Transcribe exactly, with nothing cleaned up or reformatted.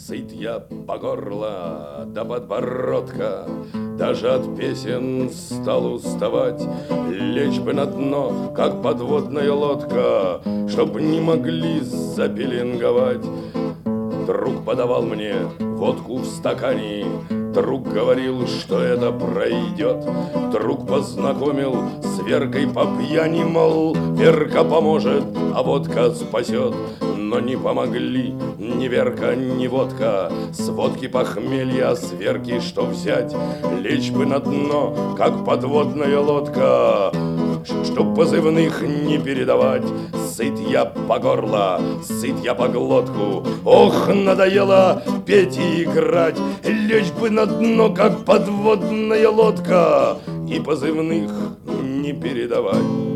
Сыт я по горло до подбородка, даже от песен стал уставать. Лечь бы на дно, как подводная лодка, чтоб не могли запеленговать. Друг подавал мне водку в стакане, друг говорил, что это пройдет. Друг познакомил с Веркой по пьяни, мол, Верка поможет, а водка спасет. Но не помогли ни Верка, ни водка. С водки похмелья, а с Верки что взять? Лечь бы на дно, как подводная лодка, чтоб позывных не передавать. Сыт я по горло, сыт я по глотку. Ох, надоело петь и играть. Лечь бы на дно, как подводная лодка, и позывных не передавать.